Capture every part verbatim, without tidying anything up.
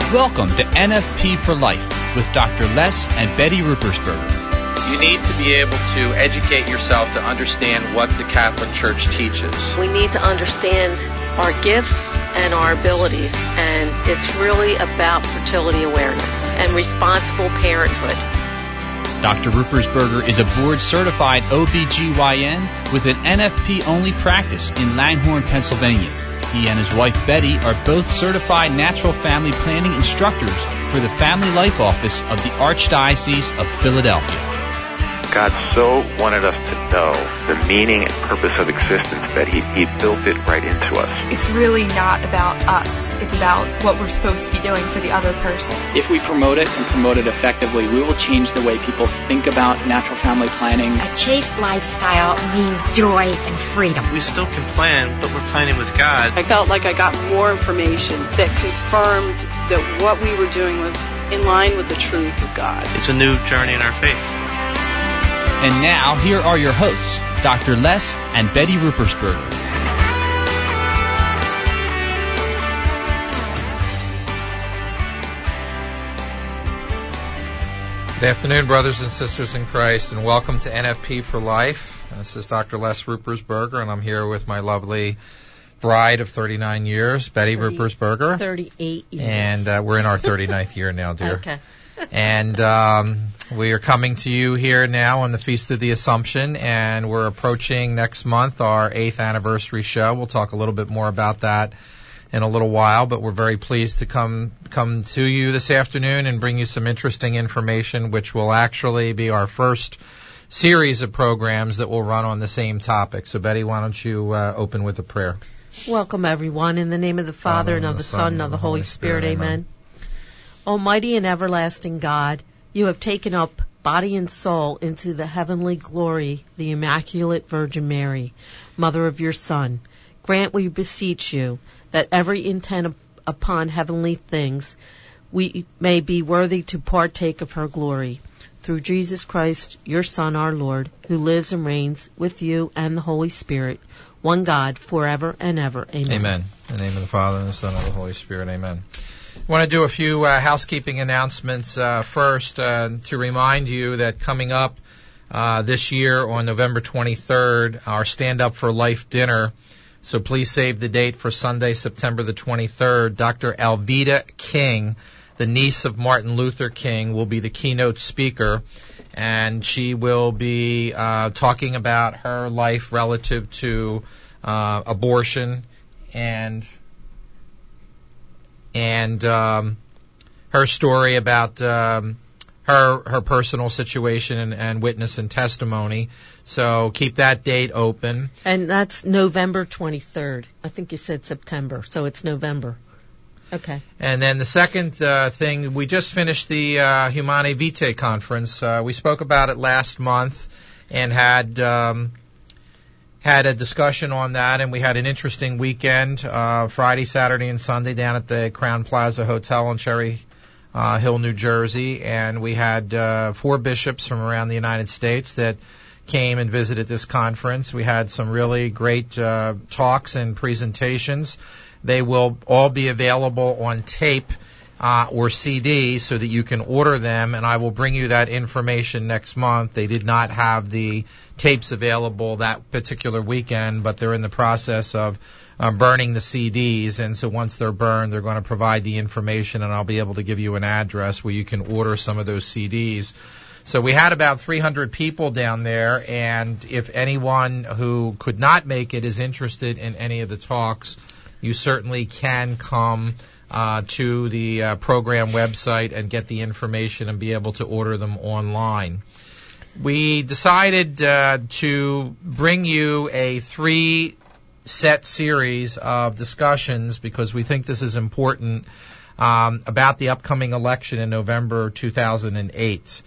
Welcome to N F P for Life with Doctor Les and Betty Ruppersberger. You need to be able to educate yourself to understand what the Catholic Church teaches. We need to understand our gifts and our abilities, and it's really about fertility awareness and responsible parenthood. Doctor Ruppersberger is a board-certified O B G Y N with an N F P-only practice in Langhorne, Pennsylvania. He and his wife Betty are both certified natural family planning instructors for the Family Life Office of the Archdiocese of Philadelphia. God so wanted us to know the meaning and purpose of existence that he, he built it right into us. It's really not about us. It's about what we're supposed to be doing for the other person. If we promote it and promote it effectively, we will change the way people think about natural family planning. A chaste lifestyle means joy and freedom. We still can plan, but we're planning with God. I felt like I got more information that confirmed that what we were doing was in line with the truth of God. It's a new journey in our faith. And now, here are your hosts, Doctor Les and Betty Ruppersberger. Good afternoon, brothers and sisters in Christ, and welcome to N F P for Life. This is Doctor Les Ruppersberger, and I'm here with my lovely bride of thirty-nine years, Betty thirty, Ruppersberger. thirty-eight years. And uh, we're in our thirty-ninth year now, dear. Okay. And um, we are coming to you here now on the Feast of the Assumption, and we're approaching next month our eighth anniversary show. We'll talk a little bit more about that in a little while, but we're very pleased to come come to you this afternoon and bring you some interesting information, which will actually be our first series of programs that will run on the same topic. So, Betty, why don't you uh, open with a prayer? Welcome, everyone, in the name of the Father, Father and of the Son, and of the Holy Spirit. Spirit. Amen. Amen. Almighty and everlasting God, you have taken up body and soul into the heavenly glory, the Immaculate Virgin Mary, Mother of your Son. Grant, we beseech you, that every intent upon heavenly things we may be worthy to partake of her glory. Through Jesus Christ, your Son, our Lord, who lives and reigns with you and the Holy Spirit, one God, forever and ever. Amen. Amen. In the name of the Father, and the Son, and the Holy Spirit. Amen. I want to do a few uh, housekeeping announcements uh, first uh, to remind you that coming up uh, this year on November twenty-third, our Stand Up for Life dinner. So please save the date for Sunday, September the twenty-third. Doctor Alveda King, the niece of Martin Luther King, will be the keynote speaker, and she will be uh, talking about her life relative to uh, abortion and and um, her story about um, her her personal situation and, and witness and testimony. So keep that date open. And that's November twenty-third. I think you said September, so it's November. Okay. And then the second uh, thing, we just finished the uh, Humanae Vitae conference. Uh, we spoke about it last month and had um, had a discussion on that, and we had an interesting weekend, uh, Friday, Saturday, and Sunday down at the Crown Plaza Hotel in Cherry uh, Hill, New Jersey, and we had uh, four bishops from around the United States that came and visited this conference. We had some really great uh, talks and presentations. They will all be available on tape uh, or C D so that you can order them, and I will bring you that information next month. They did not have the tapes available that particular weekend, but they're in the process of uh, burning the C Ds, and so once they're burned, they're going to provide the information, and I'll be able to give you an address where you can order some of those C Ds. So we had about three hundred people down there, and if anyone who could not make it is interested in any of the talks, you certainly can come uh, to the uh, program website and get the information and be able to order them online. We decided uh, to bring you a three-set series of discussions because we think this is important um, about the upcoming election in November two thousand eight.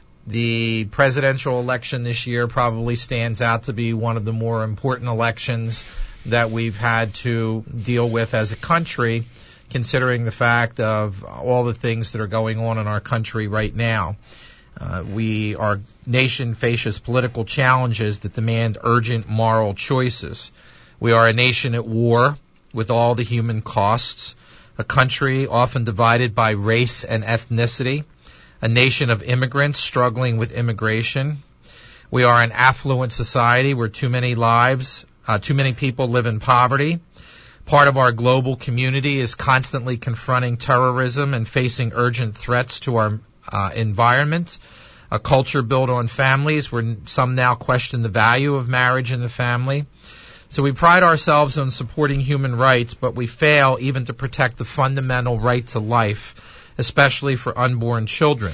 The presidential election this year probably stands out to be one of the more important elections that we've had to deal with as a country, considering the fact of all the things that are going on in our country right now. Uh, we, our nation faces political challenges that demand urgent moral choices. We are a nation at war with all the human costs. a country often divided by race and ethnicity, a nation of immigrants struggling with immigration. We are an affluent society where too many lives, uh, too many people live in poverty. Part of our global community is constantly confronting terrorism and facing urgent threats to our uh, environment. A culture built on families where some now question the value of marriage in the family. So we pride ourselves on supporting human rights, but we fail even to protect the fundamental right to life, especially for unborn children.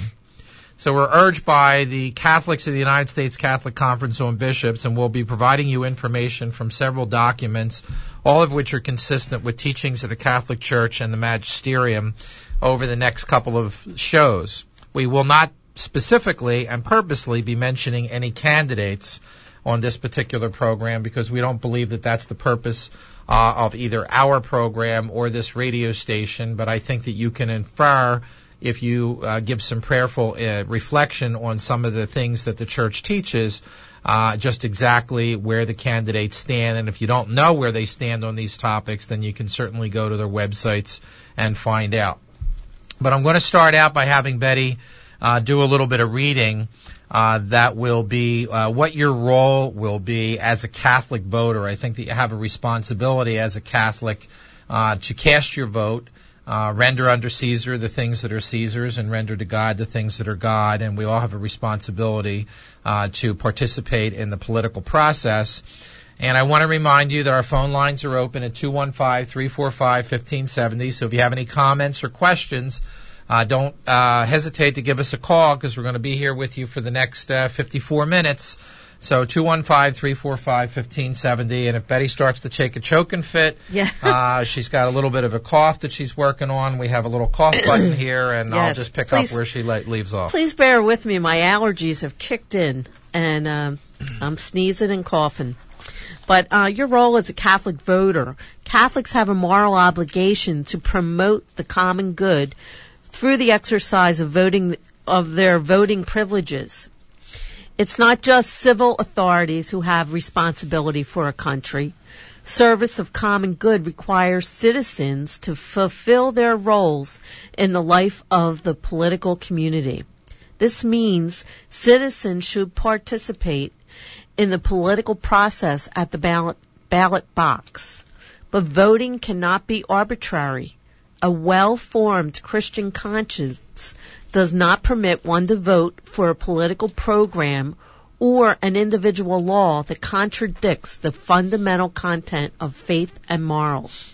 So we're urged by the Catholics of the United States Catholic Conference on Bishops, and we'll be providing you information from several documents, all of which are consistent with teachings of the Catholic Church and the Magisterium over the next couple of shows. We will not specifically and purposely be mentioning any candidates on this particular program because we don't believe that that's the purpose uh, of either our program or this radio station, but I think that you can infer if you uh, give some prayerful uh, reflection on some of the things that the church teaches, uh, just exactly where the candidates stand. And if you don't know where they stand on these topics, then you can certainly go to their websites and find out. But I'm going to start out by having Betty uh, do a little bit of reading uh, that will be uh, what your role will be as a Catholic voter. I think that you have a responsibility as a Catholic uh, to cast your vote. Uh, render under Caesar the things that are Caesar's and render to God the things that are God. And we all have a responsibility uh, to participate in the political process. And I want to remind you that our phone lines are open at two one five, three four five, one five seven zero. So if you have any comments or questions, uh, don't uh, hesitate to give us a call because we're going to be here with you for the next uh, fifty-four minutes. So two one five, three four five, one five seven zero. And if Betty starts to take a choking fit, yeah. uh, she's got a little bit of a cough that she's working on. We have a little cough button here, and yes. I'll just pick please, up where she le- leaves off. Please bear with me. My allergies have kicked in, and um, I'm sneezing and coughing. But uh, your role as a Catholic voter, Catholics have a moral obligation to promote the common good through the exercise of voting of their voting privileges. It's not just civil authorities who have responsibility for a country. Service of common good requires citizens to fulfill their roles in the life of the political community. This means citizens should participate in the political process at the ballot, ballot box. But voting cannot be arbitrary. A well-formed Christian conscience does not permit one to vote for a political program or an individual law that contradicts the fundamental content of faith and morals.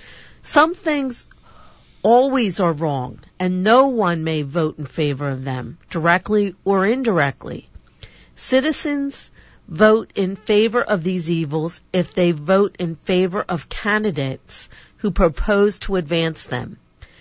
Some things always are wrong, and no one may vote in favor of them, directly or indirectly. Citizens vote in favor of these evils if they vote in favor of candidates who propose to advance them.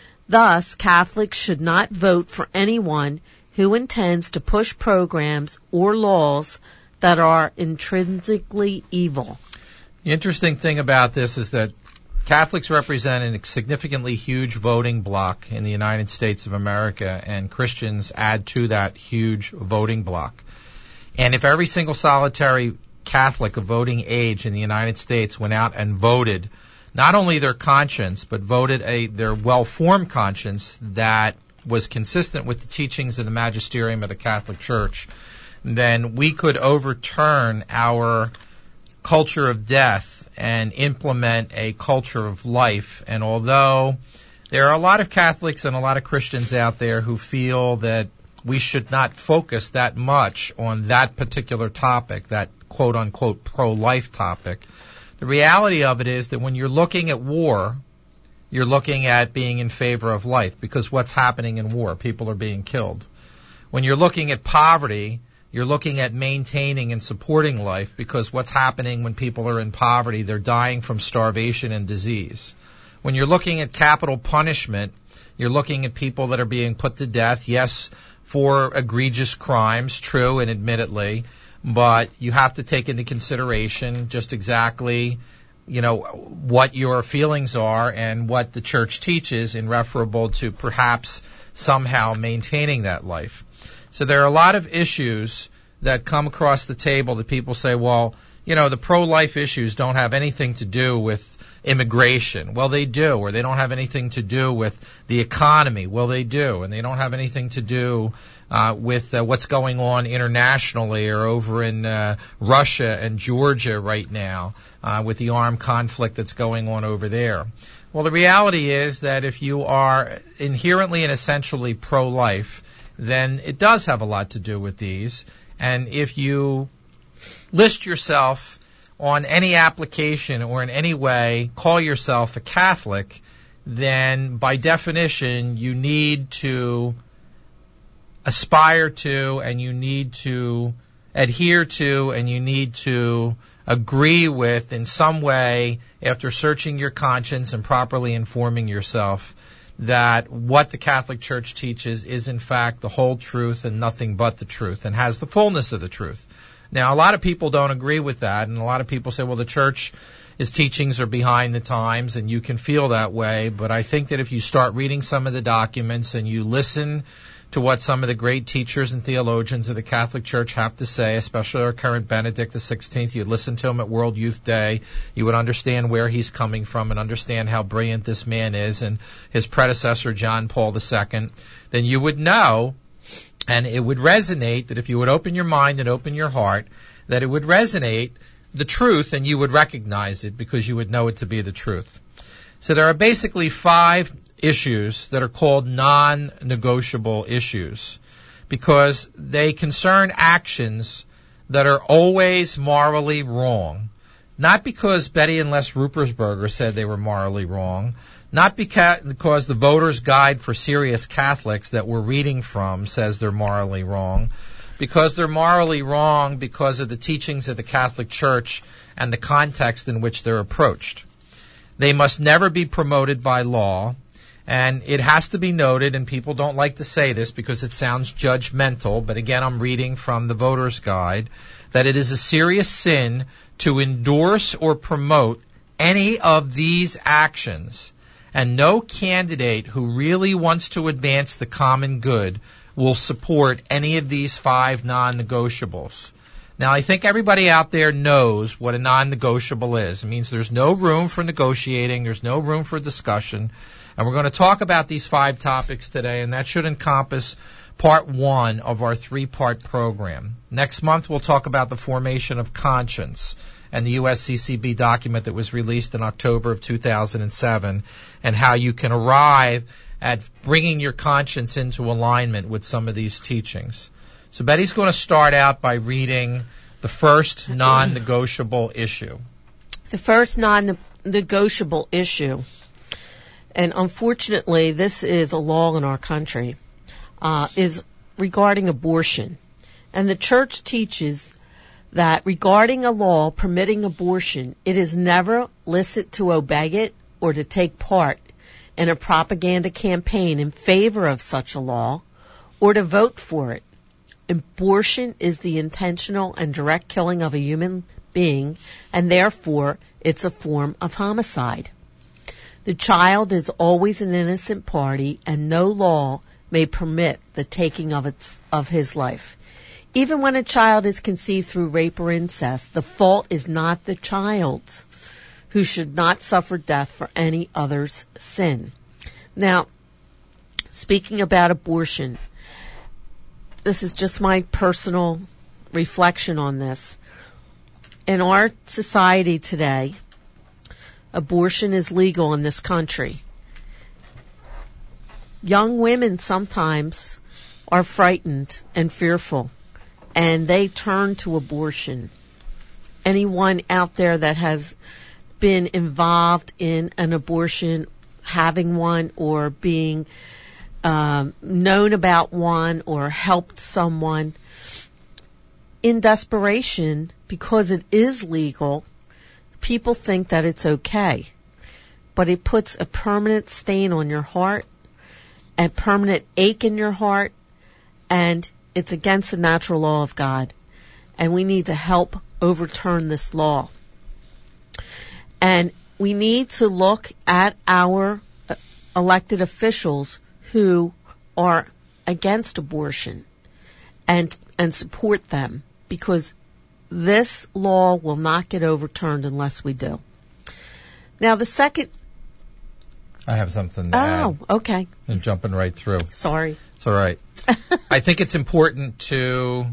Thus, Catholics should not vote for anyone who intends to push programs or laws that are intrinsically evil. The interesting thing about this is that Catholics represent a significantly huge voting bloc in the United States of America, and Christians add to that huge voting bloc. And if every single solitary Catholic of voting age in the United States went out and voted not only their conscience, but voted a their well-formed conscience that was consistent with the teachings of the magisterium of the Catholic Church, then we could overturn our culture of death and implement a culture of life. And although there are a lot of Catholics and a lot of Christians out there who feel that we should not focus that much on that particular topic, that quote-unquote pro-life topic, the reality of it is that when you're looking at war, you're looking at being in favor of life, because what's happening in war? People are being killed. When you're looking at poverty, you're looking at maintaining and supporting life, because what's happening when people are in poverty? They're dying from starvation and disease. When you're looking at capital punishment, you're looking at people that are being put to death, yes, for egregious crimes, true and admittedly, but you have to take into consideration just exactly, you know, what your feelings are and what the church teaches in referable to perhaps somehow maintaining that life. So there are a lot of issues that come across the table that people say, well, you know, the pro-life issues don't have anything to do with immigration. Well, they do. Or they don't have anything to do with the economy. Well, they do. And they don't have anything to do uh, with uh, what's going on internationally or over in uh, Russia and Georgia right now uh, with the armed conflict that's going on over there. Well, the reality is that if you are inherently and essentially pro-life, then it does have a lot to do with these. And if you list yourself on any application or in any way call yourself a Catholic, then by definition you need to aspire to and you need to adhere to and you need to agree with in some way, after searching your conscience and properly informing yourself, that what the Catholic Church teaches is in fact the whole truth and nothing but the truth and has the fullness of the truth. Now, a lot of people don't agree with that, and a lot of people say, well, the Church's teachings are behind the times, and you can feel that way, but I think that if you start reading some of the documents and you listen to what some of the great teachers and theologians of the Catholic Church have to say, especially our current Benedict the sixteenth, you'd listen to him at World Youth Day, you would understand where he's coming from and understand how brilliant this man is and his predecessor, John Paul the Second, then you would know, and it would resonate, that if you would open your mind and open your heart, that it would resonate the truth and you would recognize it because you would know it to be the truth. So there are basically five issues that are called non-negotiable issues because they concern actions that are always morally wrong. Not because Betty and Les Ruppersberger said they were morally wrong, not because the Voter's Guide for Serious Catholics that we're reading from says they're morally wrong, because they're morally wrong because of the teachings of the Catholic Church and the context in which they're approached. They must never be promoted by law. And it has to be noted, and people don't like to say this because it sounds judgmental, but again, I'm reading from the Voter's Guide, that it is a serious sin to endorse or promote any of these actions, and no candidate who really wants to advance the common good will support any of these five non-negotiables. Now, I think everybody out there knows what a non-negotiable is. It means there's no room for negotiating, there's no room for discussion. And we're going to talk about these five topics today, and that should encompass part one of our three-part program. Next month, we'll talk about the formation of conscience and the U S C C B document that was released in October of two thousand seven, and how you can arrive at bringing your conscience into alignment with some of these teachings. So Betty's going to start out by reading the first non-negotiable issue. The first non-negotiable issue, and unfortunately this is a law in our country, uh, is regarding abortion. And the Church teaches that regarding a law permitting abortion, it is never licit to obey it or to take part in a propaganda campaign in favor of such a law or to vote for it. Abortion is the intentional and direct killing of a human being, and therefore it's a form of homicide. The child is always an innocent party, and no law may permit the taking of its of his life. Even when a child is conceived through rape or incest, the fault is not the child's, who should not suffer death for any other's sin. Now, speaking about abortion, this is just my personal reflection on this. In our society today, abortion is legal in this country. Young women sometimes are frightened and fearful, and they turn to abortion. Anyone out there that has been involved in an abortion, having one, or being um, known about one, or helped someone in desperation, because it is legal, people think that it's okay. But it puts a permanent stain on your heart, a permanent ache in your heart, and it's against the natural law of God. And we need to help overturn this law. And we need to look at our elected officials who are against abortion and and support them, because this law will not get overturned unless we do. Now, the second... I have something to oh, add. Oh, okay. I'm jumping right through. Sorry. It's all right. I think it's important to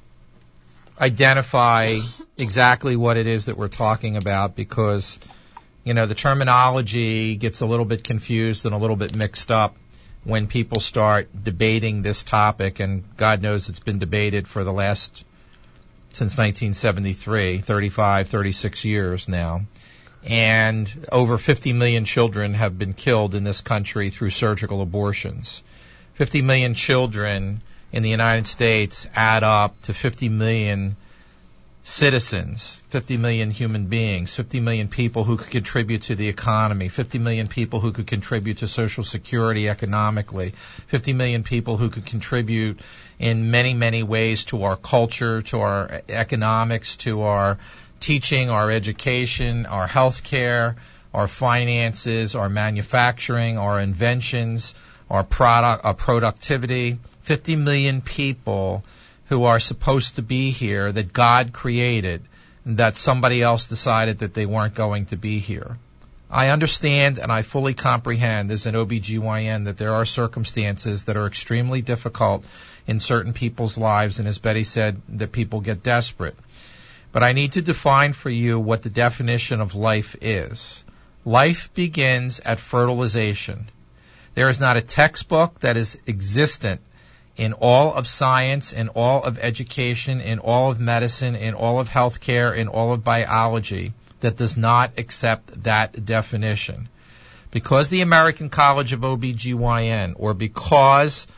identify exactly what it is that we're talking about because, you know, the terminology gets a little bit confused and a little bit mixed up when people start debating this topic, and God knows it's been debated for the last, since nineteen seventy-three, thirty-five, thirty-six years now. And over fifty million children have been killed in this country through surgical abortions. fifty million children in the United States add up to fifty million citizens, fifty million human beings, fifty million people who could contribute to the economy, fifty million people who could contribute to Social Security economically, fifty million people who could contribute in many, many ways to our culture, to our economics, to our teaching, our education, our health care, our finances, our manufacturing, our inventions, our product, our productivity. fifty million people who are supposed to be here that God created, that somebody else decided that they weren't going to be here. I understand and I fully comprehend as an O B G Y N that there are circumstances that are extremely difficult in certain people's lives, and as Betty said, that people get desperate. But I need to define for you what the definition of life is. Life begins at fertilization. There is not a textbook that is existent in all of science, in all of education, in all of medicine, in all of healthcare, in all of biology that does not accept that definition. Because the American College of O B G Y N, or because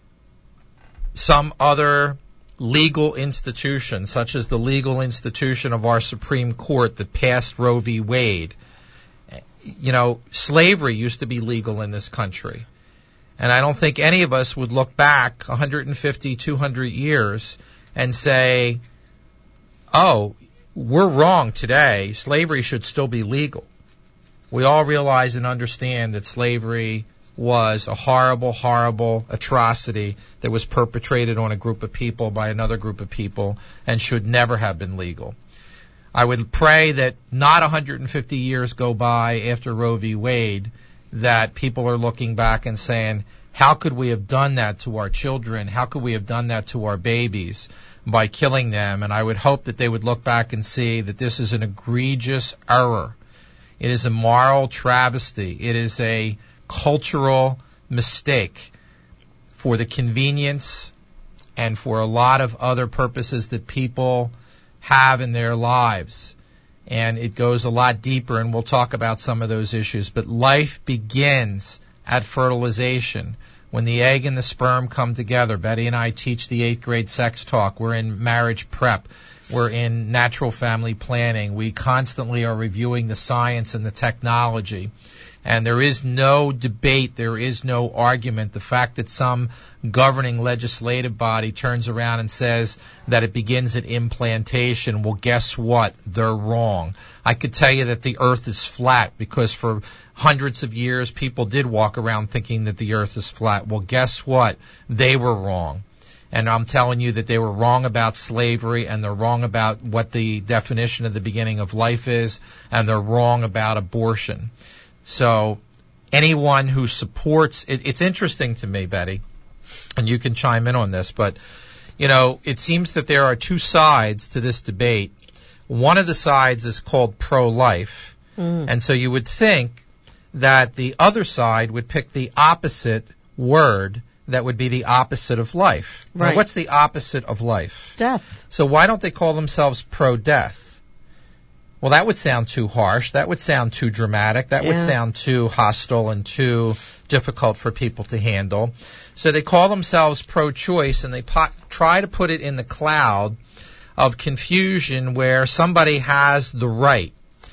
some other legal institution, such as the legal institution of our Supreme Court that passed Roe v. Wade, you know, slavery used to be legal in this country. And I don't think any of us would look back one hundred fifty, two hundred years and say, oh, we're wrong today. Slavery should still be legal. We all realize and understand that slavery was a horrible, horrible atrocity that was perpetrated on a group of people by another group of people and should never have been legal. I would pray that not one hundred fifty years go by after Roe v. Wade that people are looking back and saying, how could we have done that to our children? How could we have done that to our babies by killing them? And I would hope that they would look back and see that this is an egregious error. It is a moral travesty. It is a cultural mistake for the convenience and for a lot of other purposes that people have in their lives. And it goes a lot deeper, and we'll talk about some of those issues. But life begins at fertilization. When the egg and the sperm come together, Betty and I teach the eighth grade sex talk. We're in marriage prep. We're in natural family planning. We constantly are reviewing the science and the technology. And there is no debate, there is no argument. The fact that some governing legislative body turns around and says that it begins at implantation, well, guess what? They're wrong. I could tell you that the earth is flat because for hundreds of years people did walk around thinking that the earth is flat. Well, guess what? They were wrong. And I'm telling you that they were wrong about slavery, and they're wrong about what the definition of the beginning of life is, and they're wrong about abortion. So anyone who supports it, it's interesting to me, Betty, and you can chime in on this, but, you know, it seems that there are two sides to this debate. One of the sides is called pro-life, mm. and so you would think that the other side would pick the opposite word that would be the opposite of life. Right. Now, what's the opposite of life? Death. So why don't they call themselves pro-death? Well, that would sound too harsh. That would sound too dramatic. That yeah. would sound too hostile and too difficult for people to handle. So they call themselves pro-choice, and they po- try to put it in the cloud of confusion where somebody has the right.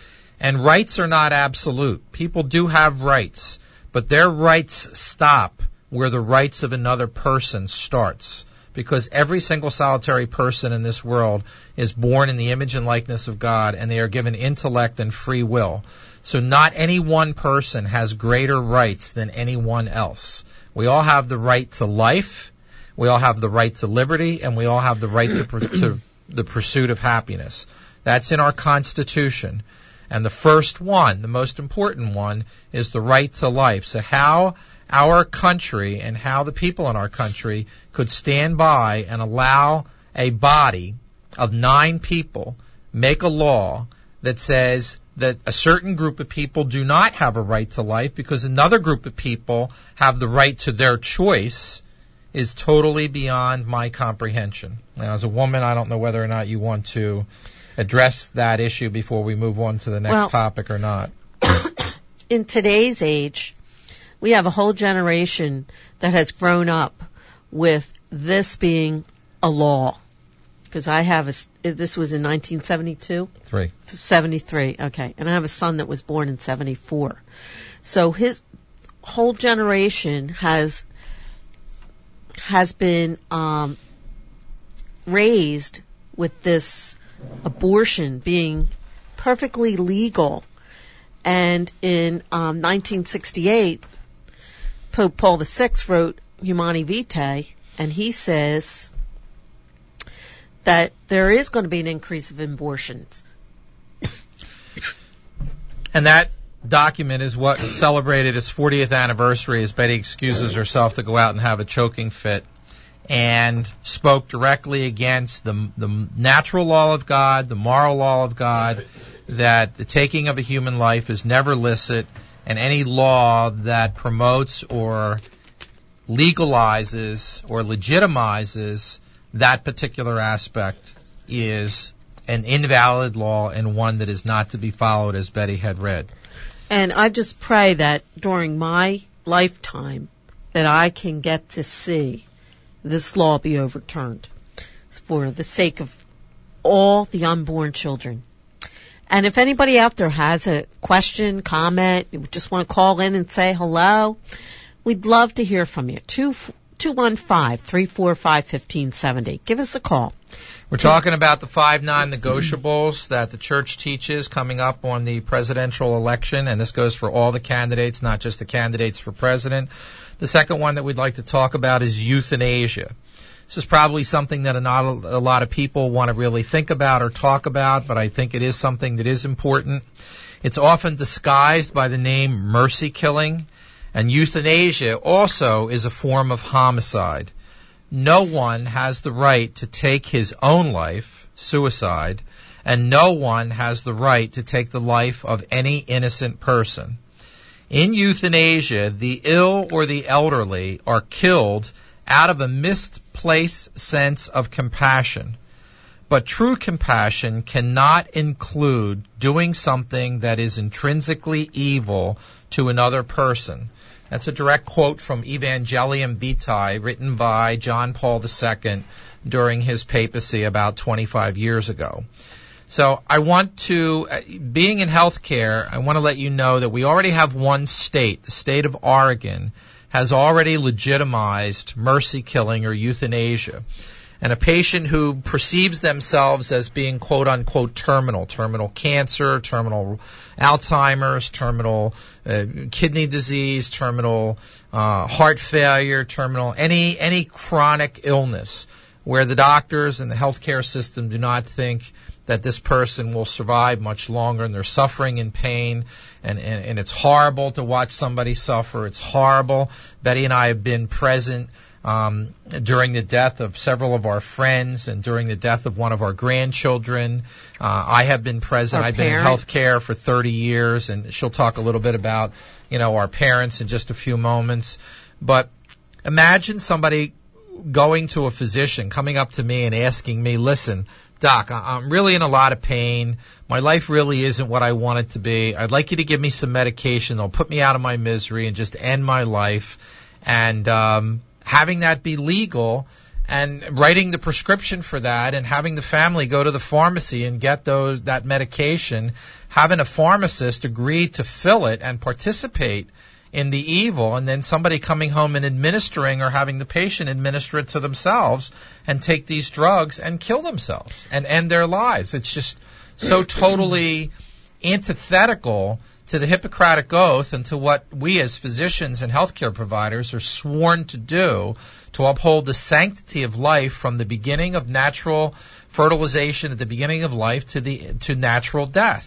And rights are not absolute. People do have rights, but their rights stop where the rights of another person starts. Because every single solitary person in this world is born in the image and likeness of God, and they are given intellect and free will. So not any one person has greater rights than anyone else. We all have the right to life, we all have the right to liberty, and we all have the right to, to the pursuit of happiness. That's in our Constitution. And the first one, the most important one, is the right to life. So how our country and how the people in our country could stand by and allow a body of nine people make a law that says that a certain group of people do not have a right to life because another group of people have the right to their choice is totally beyond my comprehension. Now, as a woman, I don't know whether or not you want to address that issue before we move on to the next well, topic or not. In today's age, we have a whole generation that has grown up with this being a law. Because I have a, this was in nineteen seventy-two? Three. seventy-three, okay. And I have a son that was born in seventy-four. So his whole generation has, has been, um, raised with this abortion being perfectly legal. And in, um, nineteen sixty-eight, Pope Paul the Sixth wrote Humani Vitae, and he says that there is going to be an increase of abortions. And that document is what celebrated its fortieth anniversary as Betty excuses herself to go out and have a choking fit, and spoke directly against the, the natural law of God, the moral law of God, that the taking of a human life is never licit, and any law that promotes or legalizes or legitimizes that particular aspect is an invalid law and one that is not to be followed, as Betty had read. And I just pray that during my lifetime that I can get to see this law be overturned for the sake of all the unborn children. And if anybody out there has a question, comment, you just want to call in and say hello, we'd love to hear from you. Two two one five, three four five, one five seven zero. Give us a call. We're talking about the five non-negotiables that the church teaches coming up on the presidential election, and this goes for all the candidates, not just the candidates for president. The second one that we'd like to talk about is euthanasia. This is probably something that not a lot of people want to really think about or talk about, but I think it is something that is important. It's often disguised by the name mercy killing, and euthanasia also is a form of homicide. No one has the right to take his own life, suicide, and no one has the right to take the life of any innocent person. In euthanasia, the ill or the elderly are killed out of a misplaced sense of compassion. But true compassion cannot include doing something that is intrinsically evil to another person. That's a direct quote from Evangelium Vitae, written by John Paul the Second during his papacy about twenty-five years ago. So I want to, being in healthcare, I want to let you know that we already have one state, the state of Oregon, has already legitimized mercy killing or euthanasia. And a patient who perceives themselves as being quote-unquote terminal, terminal cancer, terminal Alzheimer's, terminal uh, kidney disease, terminal uh, heart failure, terminal, any any chronic illness where the doctors and the healthcare system do not think that this person will survive much longer, and they're suffering in pain, and, and, and it's horrible to watch somebody suffer. It's horrible. Betty and I have been present Um, during the death of several of our friends and during the death of one of our grandchildren. Uh, I have been present. Our I've parents. been in healthcare for thirty years, and she'll talk a little bit about, you know, our parents in just a few moments. But imagine somebody going to a physician, coming up to me and asking me, listen, Doc, I'm really in a lot of pain. My life really isn't what I want it to be. I'd like you to give me some medication that'll put me out of my misery and just end my life. And, um, having that be legal and writing the prescription for that and having the family go to the pharmacy and get those that medication, having a pharmacist agree to fill it and participate in the evil, and then somebody coming home and administering or having the patient administer it to themselves and take these drugs and kill themselves and end their lives. It's just so totally antithetical to the Hippocratic Oath and to what we as physicians and healthcare providers are sworn to do to uphold the sanctity of life from the beginning of natural fertilization at the beginning of life to the to natural death.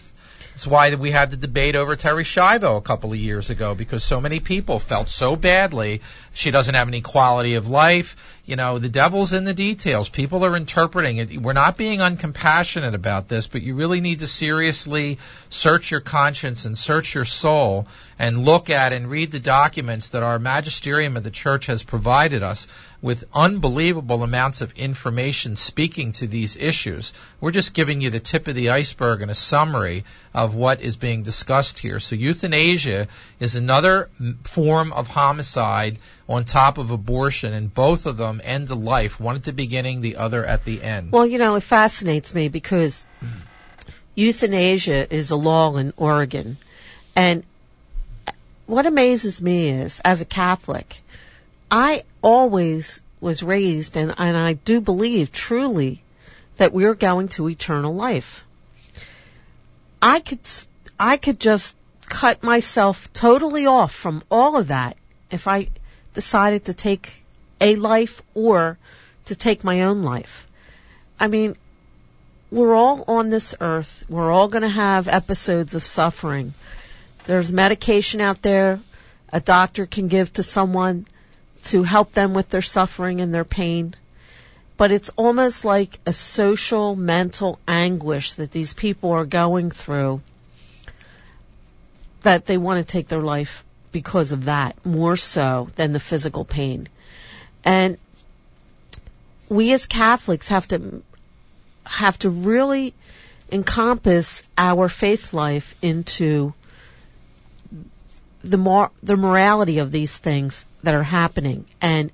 It's why we had the debate over Terry Schiavo a couple of years ago, because so many people felt so badly. She doesn't have any quality of life. You know, the devil's in the details. People are interpreting it. We're not being uncompassionate about this, but you really need to seriously search your conscience and search your soul and look at and read the documents that our magisterium of the church has provided us with unbelievable amounts of information speaking to these issues. We're just giving you the tip of the iceberg and a summary of what is being discussed here. So euthanasia is another form of homicide on top of abortion, and both of them end the life, one at the beginning, the other at the end. Well, you know, it fascinates me because euthanasia is a law in Oregon. And what amazes me is, as a Catholic, I always was raised, and, and I do believe truly that we're going to eternal life. I could, I could just cut myself totally off from all of that if I decided to take a life or to take my own life. I mean, we're all on this earth. We're all going to have episodes of suffering. There's medication out there a doctor can give to someone to help them with their suffering and their pain. But it's almost like a social, mental anguish that these people are going through, that they want to take their life because of that, more so than the physical pain. And we as Catholics have to have to really encompass our faith life into the mor- the morality of these things that are happening. And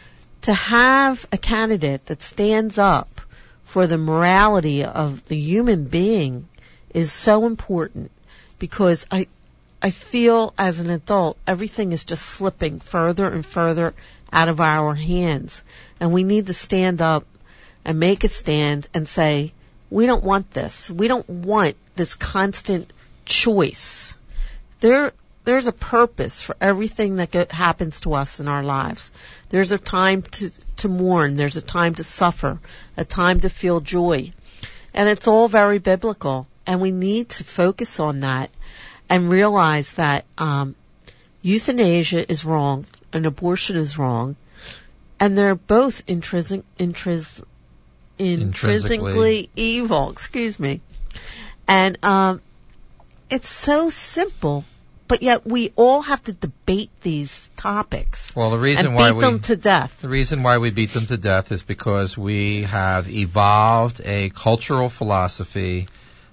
to have a candidate that stands up for the morality of the human being is so important, because I I feel as an adult everything is just slipping further and further out of our hands, and we need to stand up and make a stand and say, we don't want this. We don't want this constant choice. There There's a purpose for everything that go- happens to us in our lives. There's a time to, to mourn. There's a time to suffer, a time to feel joy. And it's all very biblical. And we need to focus on that and realize that um, euthanasia is wrong and abortion is wrong. And they're both intrinsic, intris, intrinsically, intrinsically evil. Excuse me. And um, it's so simple. But yet we all have to debate these topics. Well, the reason and why beat we them to death. The reason why we beat them to death is because we have evolved a cultural philosophy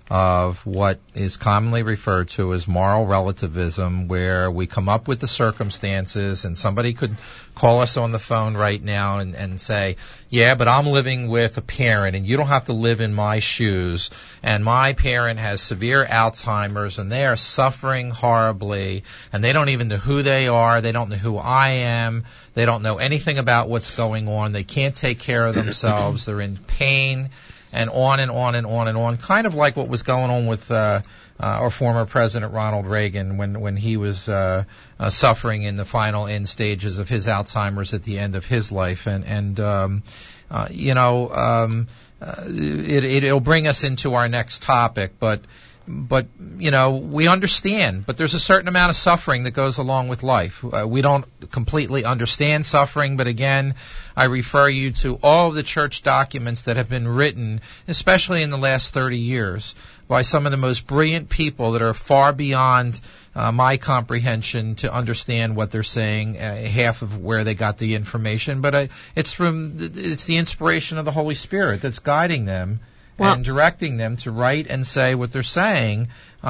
of what is commonly referred to as moral relativism, where we come up with the circumstances, and somebody could call us on the phone right now and, and say, yeah, but I'm living with a parent, and you don't have to live in my shoes, and my parent has severe Alzheimer's, and they are suffering horribly, and they don't even know who they are, they don't know who I am, they don't know anything about what's going on, they can't take care of themselves, they're in pain, and on and on and on and on, kind of like what was going on with uh, uh, our former President Ronald Reagan when, when he was uh, uh, suffering in the final end stages of his Alzheimer's at the end of his life. And, and um, uh, you know, um, uh, it, it, it'll bring us into our next topic, but But, you know, we understand, but there's a certain amount of suffering that goes along with life. Uh, we don't completely understand suffering, but again, I refer you to all of the church documents that have been written, especially in the last thirty years, by some of the most brilliant people that are far beyond uh, my comprehension to understand what they're saying, uh, half of where they got the information. But uh, it's from, it's the inspiration of the Holy Spirit that's guiding them. Well, and directing them to write and say what they're saying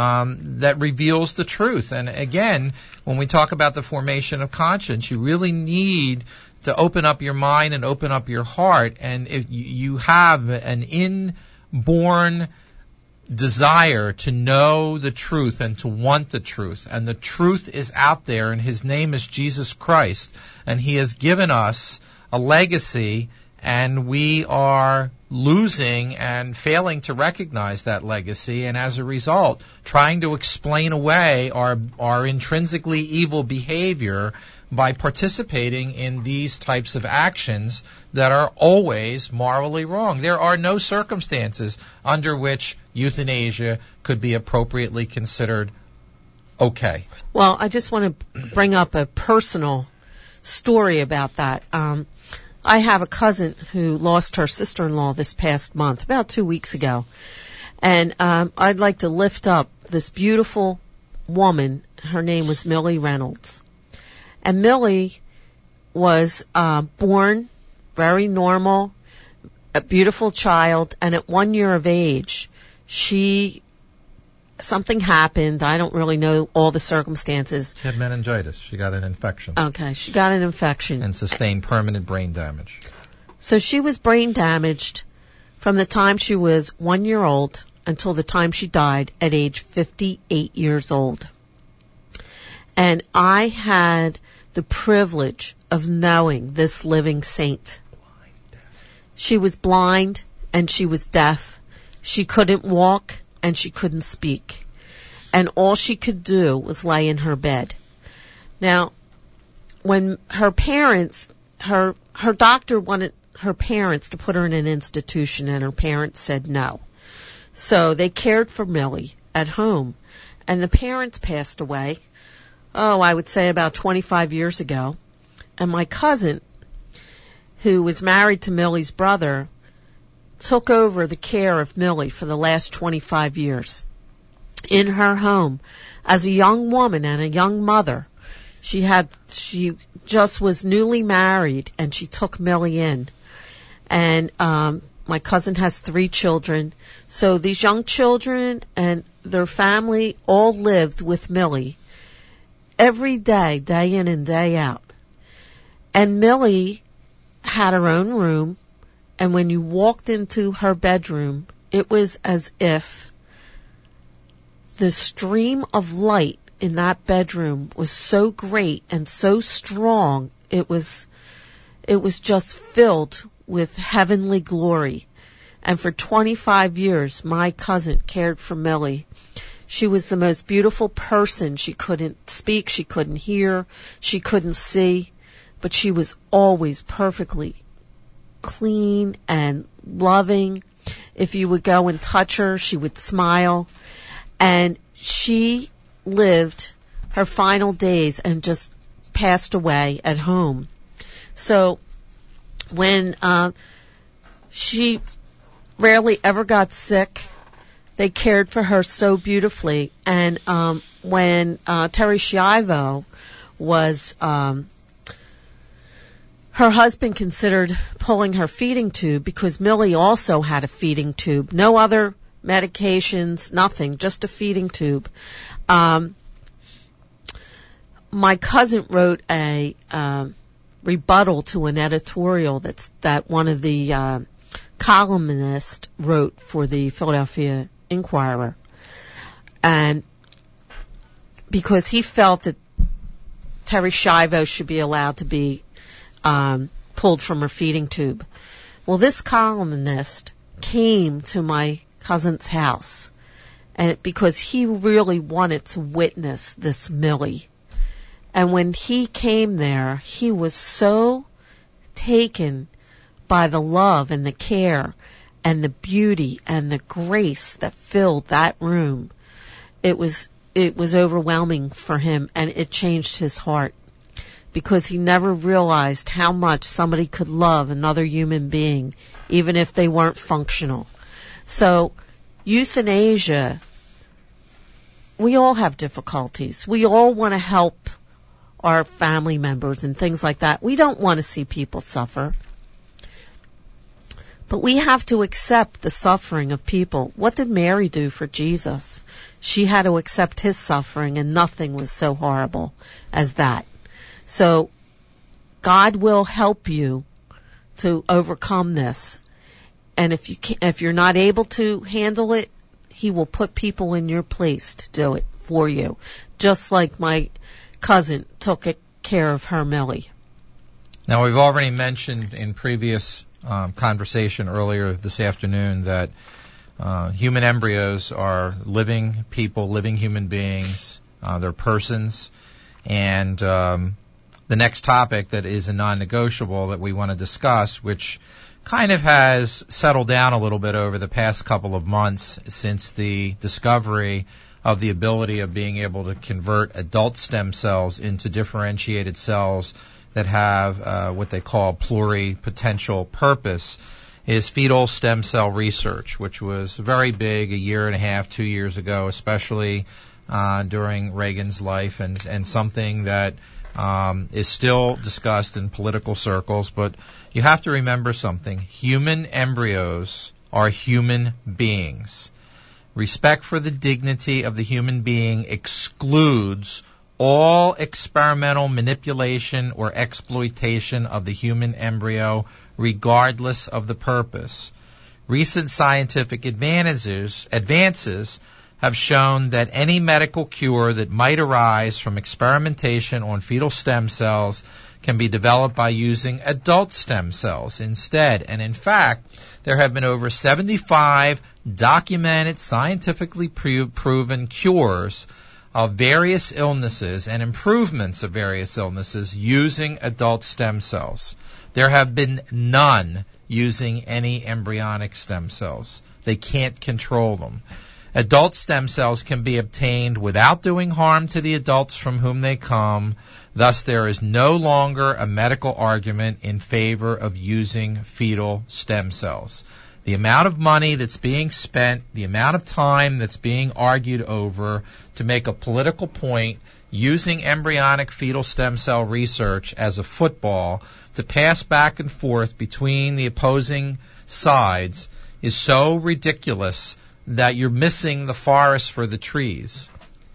um, that reveals the truth. And again, when we talk about the formation of conscience, you really need to open up your mind and open up your heart. And if you have an inborn desire to know the truth and to want the truth, and the truth is out there, and His name is Jesus Christ, and He has given us a legacy And we are losing and failing to recognize that legacy, and as a result, trying to explain away our, our intrinsically evil behavior by participating in these types of actions that are always morally wrong. There are no circumstances under which euthanasia could be appropriately considered okay. Well, I just want to bring up a personal story about that. Um, I have a cousin who lost her sister-in-law this past month, about two weeks ago. And um, I'd like to lift up this beautiful woman. Her name was Millie Reynolds. And Millie was uh, born very normal, a beautiful child, and at one year of age, she, something happened. I don't really know all the circumstances. She had meningitis. She got an infection. Okay, she got an infection. And sustained permanent brain damage. So she was brain damaged from the time she was one year old until the time she died at age fifty-eight years old. And I had the privilege of knowing this living saint. She was blind and she was deaf. She couldn't walk and she couldn't speak. And all she could do was lay in her bed. Now, when her parents, her, her doctor wanted her parents to put her in an institution, and her parents said no. So they cared for Millie at home. And the parents passed away, oh, I would say about twenty-five years ago. And my cousin, who was married to Millie's brother, took over the care of Millie for the last twenty-five years. In her home, as a young woman and a young mother, she had, she just was newly married, and she took Millie in. And, um, my cousin has three children. So these young children and their family all lived with Millie every day, day in and day out. And Millie had her own room, and when you walked into her bedroom, it was as if the stream of light in that bedroom was so great and so strong, it was, it was just filled with heavenly glory. And for twenty-five years, my cousin cared for Millie. She was the most beautiful person. She couldn't speak, she couldn't hear, she couldn't see, but she was always perfectly clean and loving. If you would go and touch her, she would smile. And she lived her final days and just passed away at home. So when uh, she rarely ever got sick, they cared for her so beautifully. And um, when uh, Terry Schiavo was, um, her husband considered pulling her feeding tube, because Millie also had a feeding tube. No other medications, nothing, just a feeding tube. Um, my cousin wrote a uh, rebuttal to an editorial that's that one of the uh, columnists wrote for the Philadelphia Inquirer, and because he felt that Terry Schiavo should be allowed to be um, pulled from her feeding tube. Well, this columnist came to my cousin's house, and because he really wanted to witness this Millie. And when he came there, he was so taken by the love and the care and the beauty and the grace that filled that room. It was, it was overwhelming for him, and it changed his heart, because he never realized how much somebody could love another human being, even if they weren't functional. So, euthanasia, we all have difficulties. We all want to help our family members and things like that. We don't want to see people suffer. But we have to accept the suffering of people. What did Mary do for Jesus? She had to accept his suffering, and nothing was so horrible as that. So, God will help you to overcome this. And if you can't, if you're not able to handle it, he will put people in your place to do it for you. Just like my cousin took care of her Millie. Now, we've already mentioned in previous um, conversation earlier this afternoon that uh, human embryos are living people, living human beings. Uh, they're persons. And um, the next topic that is a non-negotiable that we want to discuss, which kind of has settled down a little bit over the past couple of months since the discovery of the ability of being able to convert adult stem cells into differentiated cells that have uh, what they call pluripotential purpose, is fetal stem cell research, which was very big a year and a half, two years ago, especially uh, during Reagan's life, and, and something that um, is still discussed in political circles. But you have to remember something. Human embryos are human beings. Respect for the dignity of the human being excludes all experimental manipulation or exploitation of the human embryo, regardless of the purpose. Recent scientific advances, advances have shown that any medical cure that might arise from experimentation on fetal stem cells can be developed by using adult stem cells instead. And in fact, there have been over seventy-five documented, scientifically pro- proven cures of various illnesses and improvements of various illnesses using adult stem cells. There have been none using any embryonic stem cells. They can't control them. Adult stem cells can be obtained without doing harm to the adults from whom they come. Thus, there is no longer a medical argument in favor of using fetal stem cells. The amount of money that's being spent, the amount of time that's being argued over to make a political point using embryonic fetal stem cell research as a football to pass back and forth between the opposing sides is so ridiculous that you're missing the forest for the trees.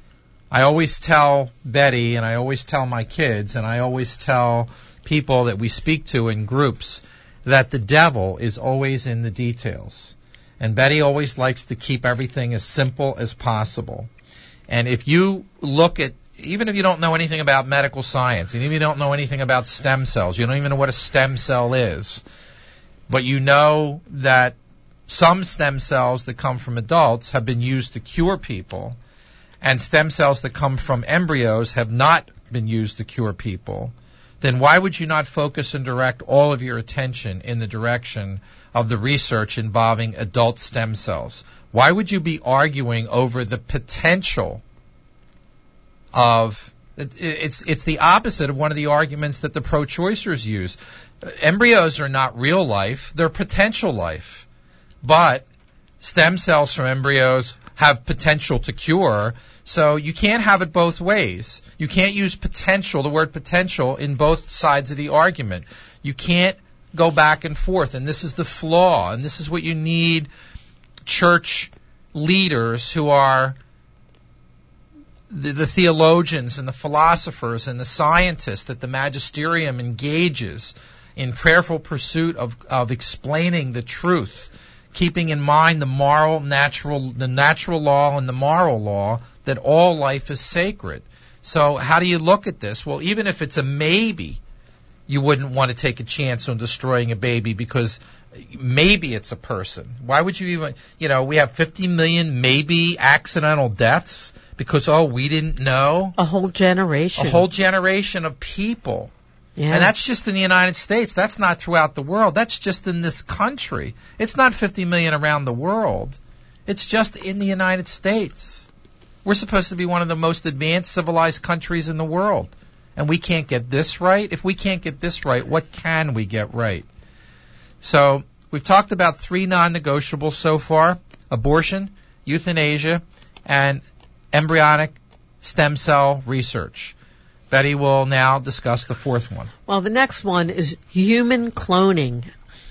I always tell Betty, and I always tell my kids, and I always tell people that we speak to in groups, that the devil is always in the details. And Betty always likes to keep everything as simple as possible. And if you look at, even if you don't know anything about medical science, and even if you don't know anything about stem cells, you don't even know what a stem cell is, but you know that some stem cells that come from adults have been used to cure people, and stem cells that come from embryos have not been used to cure people, then why would you not focus and direct all of your attention in the direction of the research involving adult stem cells? Why would you be arguing over the potential of, it's it's the opposite of one of the arguments that the pro-choicers use. Embryos are not real life, they're potential life. But stem cells from embryos have potential to cure, so you can't have it both ways. You can't use potential, the word potential, in both sides of the argument. You can't go back and forth, and this is the flaw, and this is what you need church leaders who are the, the theologians and the philosophers and the scientists that the magisterium engages in prayerful pursuit of, of explaining the truth, keeping in mind the moral, natural, the natural law and the moral law that all life is sacred. So how do you look at this? Well, even if it's a maybe, you wouldn't want to take a chance on destroying a baby because maybe it's a person. Why would you even, you know, we have fifty million maybe accidental deaths because, oh, we didn't know. A whole generation. A whole generation of people. Yeah. And that's just in the United States. That's not throughout the world. That's just in this country. It's not fifty million around the world. It's just in the United States. We're supposed to be one of the most advanced civilized countries in the world. And we can't get this right? If we can't get this right, what can we get right? So we've talked about three non-negotiables so far: abortion, euthanasia, and embryonic stem cell research. Betty will now discuss the fourth one. Well, the next one is human cloning.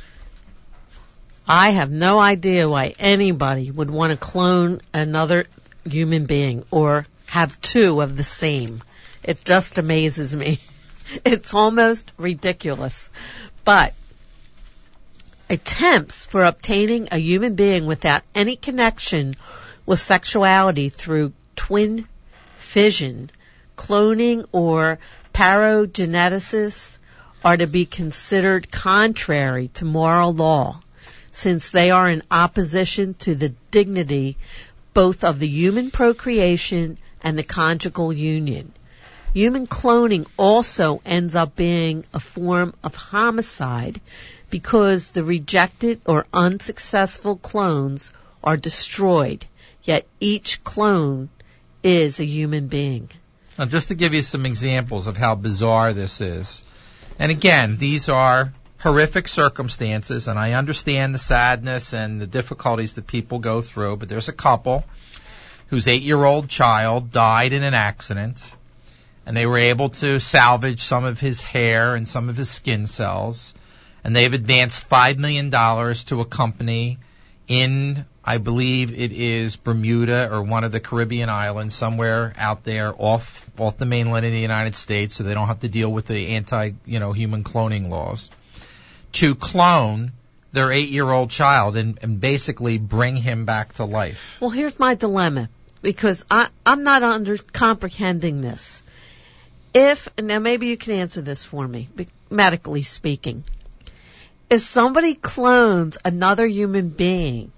I have no idea why anybody would want to clone another human being or have two of the same. It just amazes me. It's almost ridiculous. But attempts for obtaining a human being without any connection with sexuality through twin fission, cloning, or parogenesis are to be considered contrary to moral law, since they are in opposition to the dignity both of the human procreation and the conjugal union. Human cloning also ends up being a form of homicide because the rejected or unsuccessful clones are destroyed, yet each clone is a human being. Now, just to give you some examples of how bizarre this is, and again, these are horrific circumstances, and I understand the sadness and the difficulties that people go through, but there's a couple whose eight-year-old child died in an accident, and they were able to salvage some of his hair and some of his skin cells, and they've advanced five million dollars to a company in, I believe it is Bermuda or one of the Caribbean islands, somewhere out there off off the mainland of the United States, so they don't have to deal with the anti, you know, human cloning laws, to clone their eight-year-old child and, and basically bring him back to life. Well, here's my dilemma, because I, I'm not under comprehending this. If, now maybe you can answer this for me, medically speaking. If somebody clones another human being,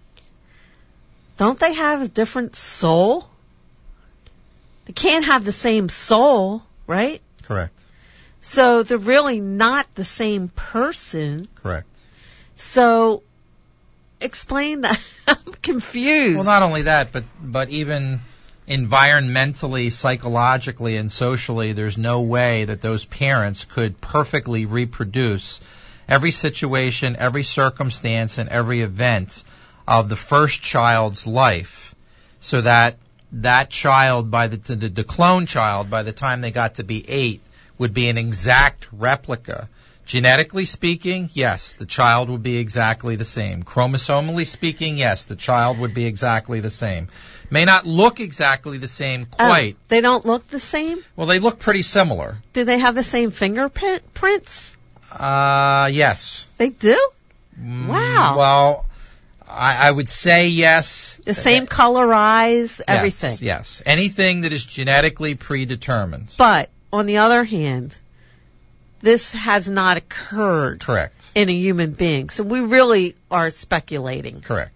don't they have a different soul? They can't have the same soul, right? Correct. So they're really not the same person. Correct. So explain that. I'm confused. Well, not only that, but but even environmentally, psychologically, and socially, there's no way that those parents could perfectly reproduce every situation, every circumstance, and every event of the first child's life, so that that child, by the, the, the clone child, by the time they got to be eight, would be an exact replica. Genetically speaking, yes, the child would be exactly the same. Chromosomally speaking, yes, the child would be exactly the same. May not look exactly the same quite. Oh, they don't look the same? Well, they look pretty similar. Do they have the same fingerprints? Uh, yes. They do? Mm, Wow. Well, I, I would say yes. The same color eyes, everything. Yes, yes. Anything that is genetically predetermined. But, on the other hand, this has not occurred. Correct. In a human being. So we really are speculating. Correct.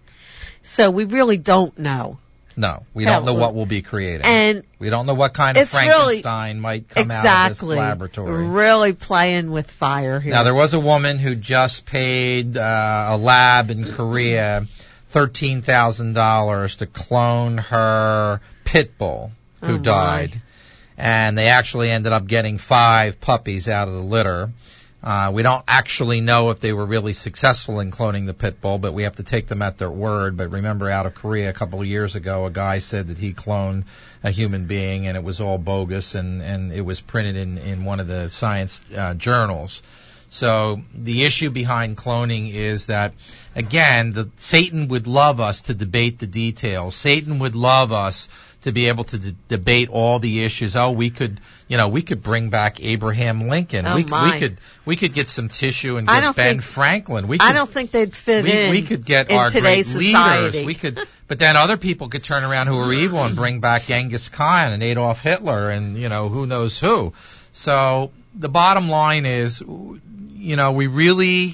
So we really don't know. No, we don't know what we'll be creating. And we don't know what kind of Frankenstein really, might come exactly, out of this laboratory. Really playing with fire here. Now, there was a woman who just paid uh, a lab in Korea thirteen thousand dollars to clone her pit bull who oh died. My. And they actually ended up getting five puppies out of the litter. Uh, we don't actually know if they were really successful in cloning the pit bull, but we have to take them at their word. But remember, out of Korea a couple of years ago, a guy said that he cloned a human being, and it was all bogus, and, and it was printed in, in one of the science uh, journals. So the issue behind cloning is that, again, the, Satan would love us to debate the details. Satan would love us to be able to d- debate all the issues. Oh, we could, you know, we could bring back Abraham Lincoln. Oh we, my. we could, we could get some tissue and I get don't Ben think, Franklin. We could, I don't think they'd fit we, in. We could get in our great society. leaders. We could, but then other people could turn around who are evil and bring back Genghis Khan and Adolf Hitler and, you know, who knows who. So the bottom line is, you know, we really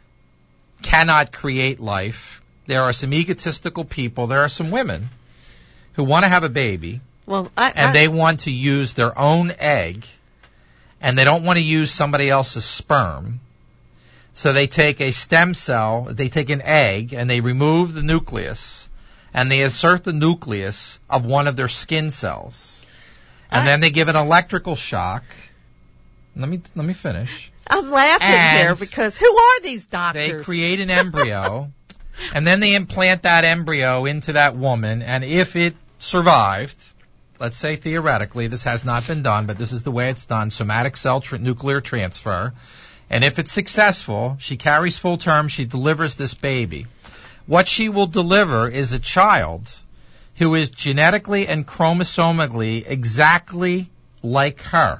cannot create life. There are some egotistical people. There are some women who want to have a baby, well, I, and I, they want to use their own egg, and they don't want to use somebody else's sperm. So they take a stem cell, they take an egg, and they remove the nucleus, and they insert the nucleus of one of their skin cells. And I, then they give an electrical shock. Let me let me finish. I'm laughing and here because who are these doctors? They create an embryo, and then they implant that embryo into that woman, and if it survived, let's say theoretically, this has not been done, but this is the way it's done, somatic cell tr- nuclear transfer, and if it's successful, she carries full term, she delivers this baby. What she will deliver is a child who is genetically and chromosomically exactly like her.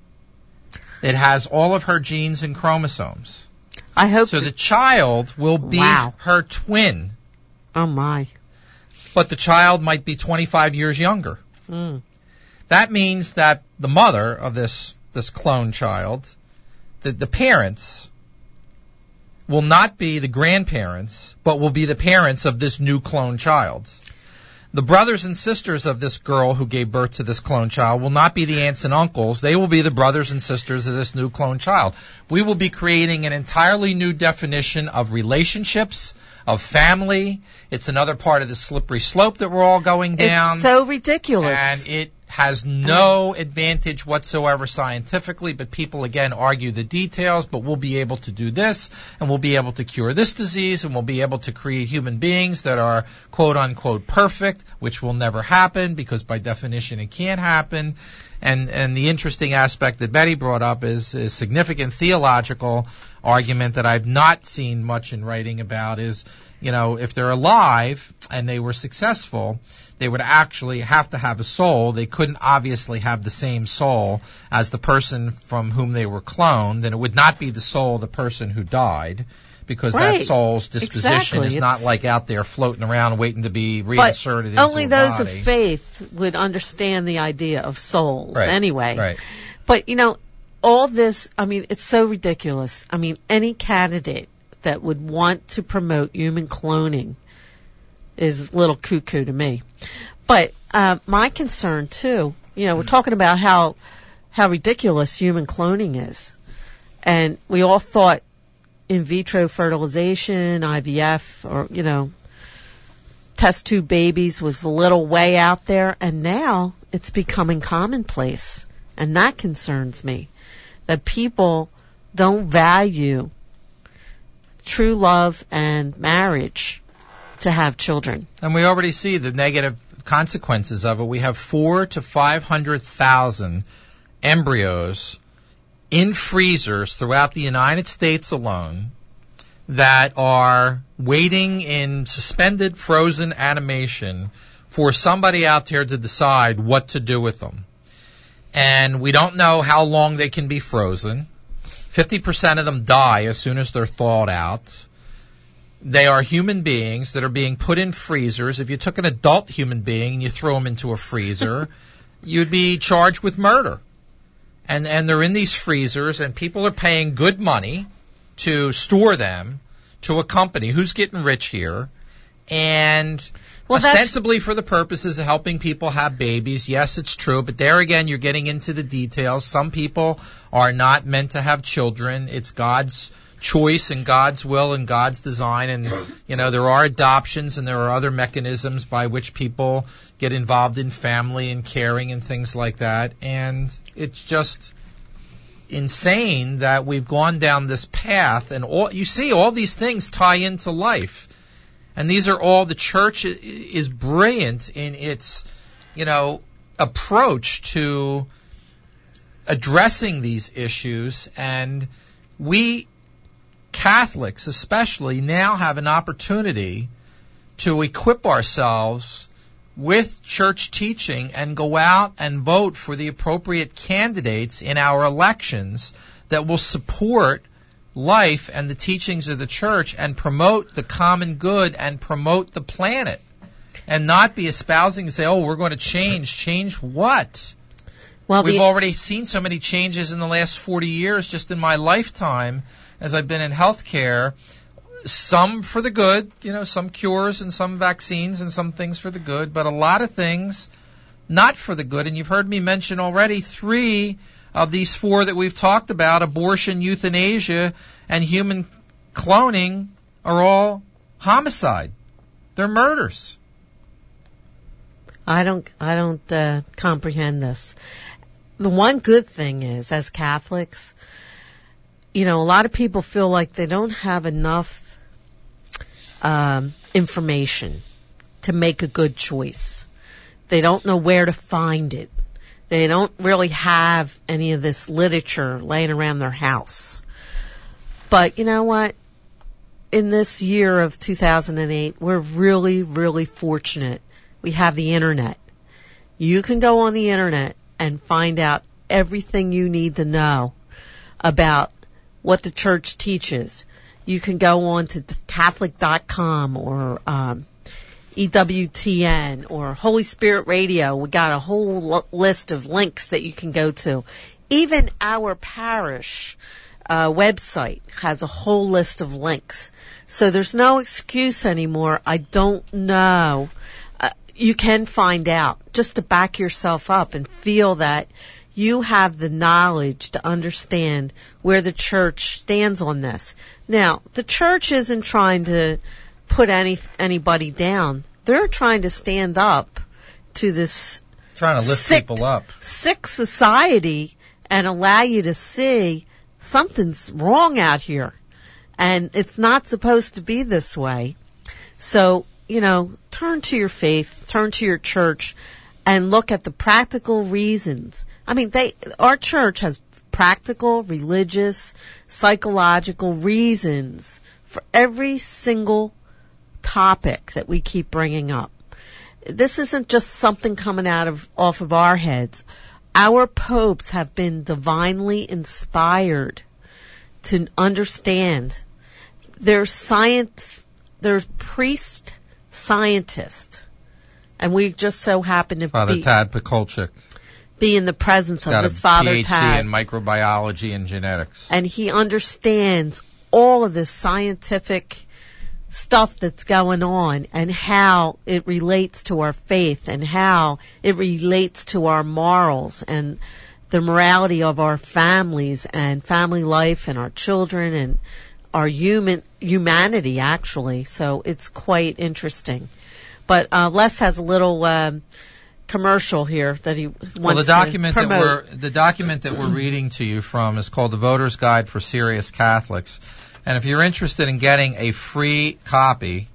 It has all of her genes and chromosomes. I hope so. The child will be wow. her twin. Oh my! But the child might be twenty-five years younger. Mm. That means that the mother of this this clone child the, the parents will not be the grandparents, but will be the parents of this new clone child. The brothers and sisters of this girl who gave birth to this clone child will not be the aunts and uncles. They will be the brothers and sisters of this new clone child. We will be creating an entirely new definition of relationships, of family. It's another part of the slippery slope that we're all going down. It's so ridiculous. And it has no advantage whatsoever scientifically, but people, again, argue the details, but we'll be able to do this, and we'll be able to cure this disease, and we'll be able to create human beings that are quote-unquote perfect, which will never happen, because by definition it can't happen. And and the interesting aspect that Betty brought up is a significant theological argument that I've not seen much in writing about is, you know, if they're alive and they were successful, they would actually have to have a soul. They couldn't obviously have the same soul as the person from whom they were cloned, and it would not be the soul of the person who died, because right. that soul's disposition exactly. is it's, not like out there floating around waiting to be reinserted into a body. Only those of faith would understand the idea of souls right. anyway. Right. But, you know, all this, I mean, it's so ridiculous. I mean, any candidate that would want to promote human cloning is a little cuckoo to me. But uh, my concern, too, you know, we're talking about how how ridiculous human cloning is. And we all thought in vitro fertilization, I V F, or, you know, test tube babies was a little way out there. And now it's becoming commonplace. And that concerns me, that people don't value true love and marriage to have children. And we already see the negative consequences of it. We have four to five hundred thousand embryos in freezers throughout the United States alone that are waiting in suspended frozen animation for somebody out there to decide what to do with them. And we don't know how long they can be frozen. fifty percent of them die as soon as they're thawed out. They are human beings that are being put in freezers. If you took an adult human being and you threw them into a freezer, you'd be charged with murder. And and they're in these freezers, and people are paying good money to store them to a company who's getting rich here, and well, ostensibly for the purposes of helping people have babies. Yes, it's true, but there again, you're getting into the details. Some people are not meant to have children. It's God's choice and God's will and God's design, and you know, there are adoptions and there are other mechanisms by which people get involved in family and caring and things like that. And it's just insane that we've gone down this path, and all you see, all these things tie into life. And these are all, the church is brilliant in its, you know, approach to addressing these issues. And we Catholics especially now have an opportunity to equip ourselves with church teaching and go out and vote for the appropriate candidates in our elections that will support life and the teachings of the church and promote the common good and promote the planet, and not be espousing and say, oh, we're going to change. Change what? Well, We've the... already seen so many changes in the last forty years just in my lifetime as I've been in healthcare. Some for the good, you know, some cures and some vaccines and some things for the good, but a lot of things not for the good. And you've heard me mention already three of these four that we've talked about, abortion, euthanasia, and human cloning, are all homicide. They're murders. I don't, I don't uh, comprehend this. The one good thing is, as Catholics, you know, a lot of people feel like they don't have enough um, information to make a good choice. They don't know where to find it. They don't really have any of this literature laying around their house. But you know what? In this year of two thousand eight, we're really, really fortunate. We have the internet. You can go on the internet and find out everything you need to know about what the church teaches. You can go on to Catholic dot com or um, E W T N or Holy Spirit Radio. We got a whole lo- list of links that you can go to. Even our parish uh, website has a whole list of links. So there's no excuse anymore. I don't know. Uh, you can find out just to back yourself up and feel that you have the knowledge to understand where the church stands on this. Now, the church isn't trying to put any anybody down. They're trying to stand up to this trying to lift sick, people up. sick society and allow you to see something's wrong out here. And it's not supposed to be this way. So, you know, turn to your faith, turn to your church, and look at the practical reasons. I mean, they, our church has practical, religious, psychological reasons for every single topic that we keep bringing up. This isn't just something coming out of, off of our heads. Our popes have been divinely inspired to understand. They're science, they're priest scientists. And we just so happen to Father be, Tad Pekolchik. be in the presence He's got of his a Father P H D Tad. in microbiology and genetics. And he understands all of this scientific stuff that's going on and how it relates to our faith and how it relates to our morals and the morality of our families and family life and our children and our human humanity, actually. So it's quite interesting. But uh, Les has a little um, commercial here that he wants well, the document to that promote. we're the document that we're reading to you from is called The Voter's Guide for Serious Catholics. And if you're interested in getting a free copy,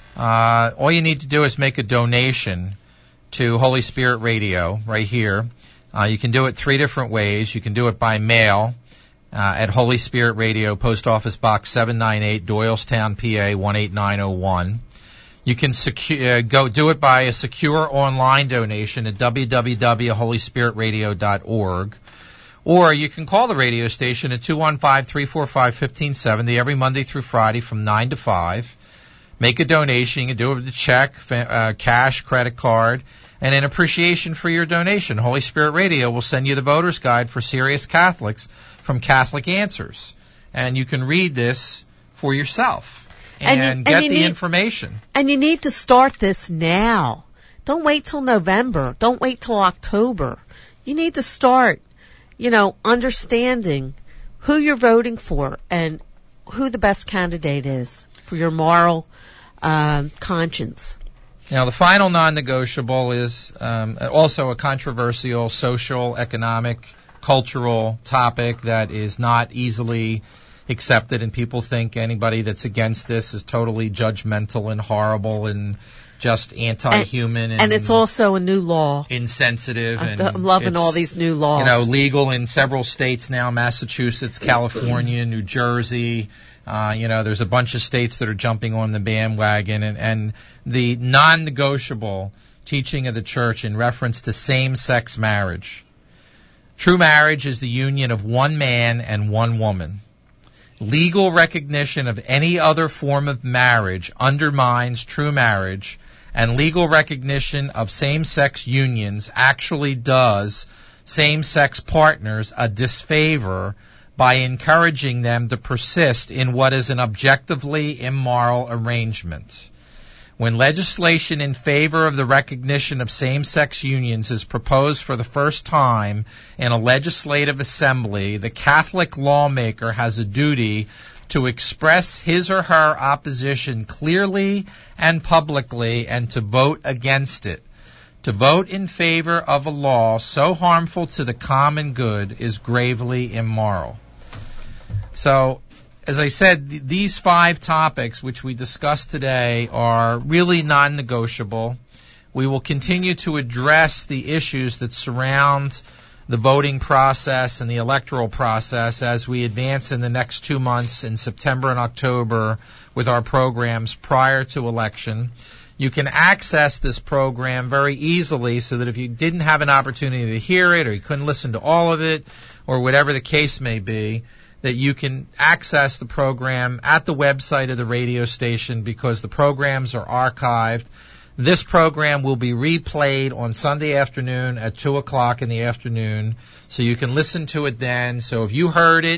uh, all you need to do is make a donation to Holy Spirit Radio right here. Uh, you can do it three different ways. You can do it by mail uh, at Holy Spirit Radio, Post Office Box seven ninety-eight, Doylestown, P A one eight nine oh one. You can secu- uh, go do it by a secure online donation at w w w dot holy spirit radio dot org. Or you can call the radio station at two one five, three four five, one five seven zero every Monday through Friday from nine to five. Make a donation. You can do it with a check, uh, cash, credit card. And in appreciation for your donation, Holy Spirit Radio will send you the Voter's Guide for Serious Catholics from Catholic Answers. And you can read this for yourself and, and you, get and the need, information. And you need to start this now. Don't wait till November. Don't wait till October. You need to start, you know, understanding who you're voting for and who the best candidate is for your moral um, conscience. Now, the final non-negotiable is um, also a controversial social, economic, cultural topic that is not easily accepted, and people think anybody that's against this is totally judgmental and horrible and just anti-human. And, and, and it's also a new law. Insensitive. I'm, and I'm loving all these new laws. You know, legal in several states now, Massachusetts, California, New Jersey. Uh, you know, there's a bunch of states that are jumping on the bandwagon, and, and the non-negotiable teaching of the church in reference to same-sex marriage. True marriage is the union of one man and one woman. Legal recognition of any other form of marriage undermines true marriage, and legal recognition of same-sex unions actually does same-sex partners a disfavor by encouraging them to persist in what is an objectively immoral arrangement. When legislation in favor of the recognition of same-sex unions is proposed for the first time in a legislative assembly, the Catholic lawmaker has a duty to express his or her opposition clearly and publicly and to vote against it. To vote in favor of a law so harmful to the common good is gravely immoral. So, as I said, th- these five topics which we discussed today are really non-negotiable. We will continue to address the issues that surround the voting process and the electoral process as we advance in the next two months in September and October with our programs prior to election. You can access this program very easily so that if you didn't have an opportunity to hear it or you couldn't listen to all of it or whatever the case may be, that you can access the program at the website of the radio station because the programs are archived. This program will be replayed on Sunday afternoon at two o'clock in the afternoon, so you can listen to it then. So if you heard it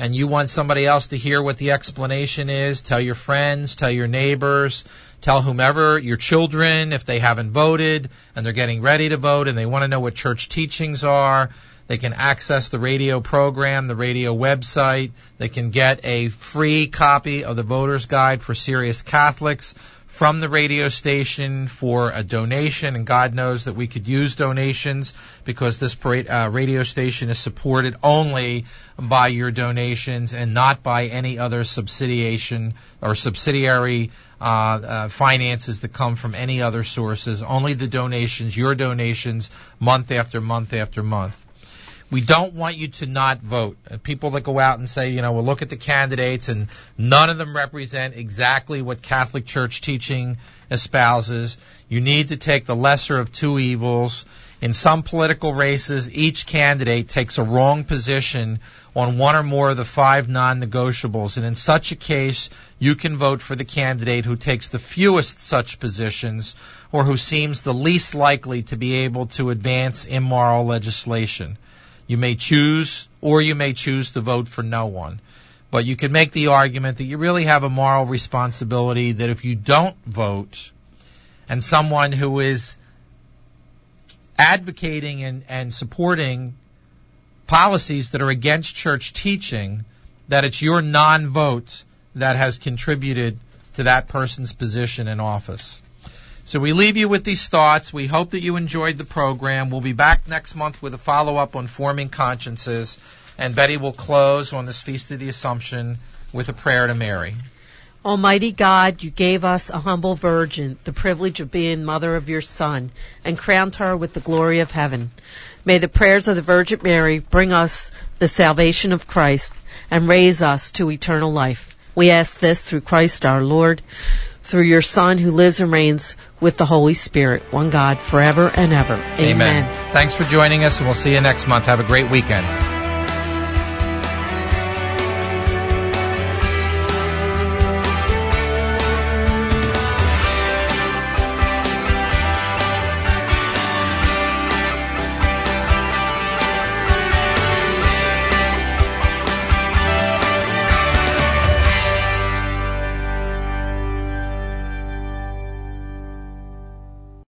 and you want somebody else to hear what the explanation is, tell your friends, tell your neighbors, tell whomever, your children, if they haven't voted and they're getting ready to vote and they want to know what church teachings are. They can access the radio program, the radio website. They can get a free copy of the Voter's Guide for Serious Catholics from the radio station for a donation, and God knows that we could use donations because this uh, radio station is supported only by your donations and not by any other subsidiation or subsidiary uh, uh, finances that come from any other sources. Only the donations, your donations, month after month after month. We don't want you to not vote. People that go out and say, you know, we'll look at the candidates and none of them represent exactly what Catholic Church teaching espouses. You need to take the lesser of two evils. In some political races, each candidate takes a wrong position on one or more of the five non-negotiables. And in such a case, you can vote for the candidate who takes the fewest such positions or who seems the least likely to be able to advance immoral legislation. You may choose, or you may choose to vote for no one. But you can make the argument that you really have a moral responsibility that if you don't vote, and someone who is advocating and, and supporting policies that are against church teaching, that it's your non-vote that has contributed to that person's position in office. So we leave you with these thoughts. We hope that you enjoyed the program. We'll be back next month with a follow-up on forming consciences. And Betty will close on this Feast of the Assumption with a prayer to Mary. Almighty God, you gave us a humble virgin, the privilege of being mother of your Son, and crowned her with the glory of heaven. May the prayers of the Virgin Mary bring us the salvation of Christ and raise us to eternal life. We ask this through Christ our Lord, through your Son who lives and reigns with the Holy Spirit, one God, forever and ever. Amen. Amen. Thanks for joining us, and we'll see you next month. Have a great weekend.